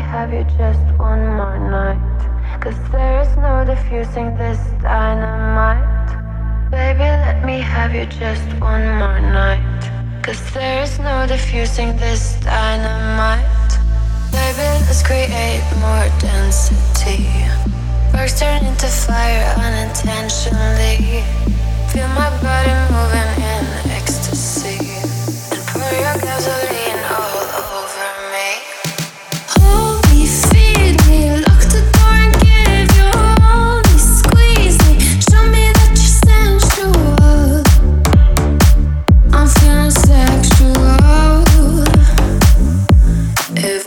have you just one more night. Cause there is no diffusing this dynamite. Baby, let me have you just one more night. Cause there is no diffusing this dynamite. Baby, let's create more density. Sparks turn into fire unintentionally. Feel my body moving in ecstasy. And pour your gasoline all over me. Hold me, feed me, lock the door and give you all me. Squeeze me, show me that you're sensual. I'm feeling sexual. If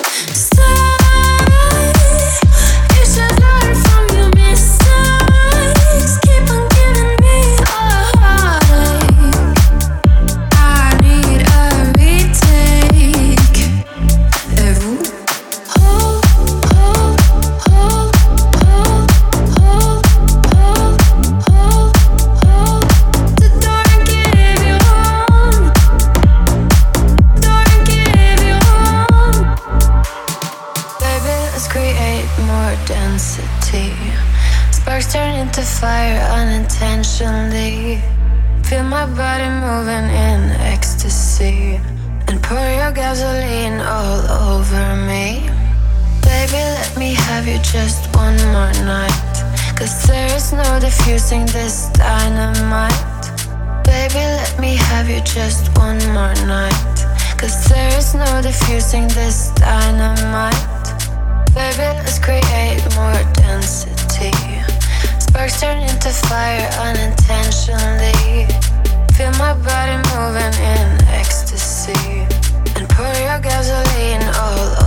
you should learn from your mistakes. Keep on giving me a heartache. I need a retake. If hold, hold, hold, hold, hold, hold, hold, hold the door and give you one. Door and give you one. Baby, let's create more density. Sparks turn into fire unintentionally. Feel my body moving in ecstasy. And pour your gasoline all over me. Baby, let me have you just one more night. Cause there is no diffusing this dynamite. Baby, let me have you just one more night. Cause there is no diffusing this dynamite. Baby, let's create more density. Sparks turn into fire unintentionally. Feel my body moving in ecstasy. And pour your gasoline all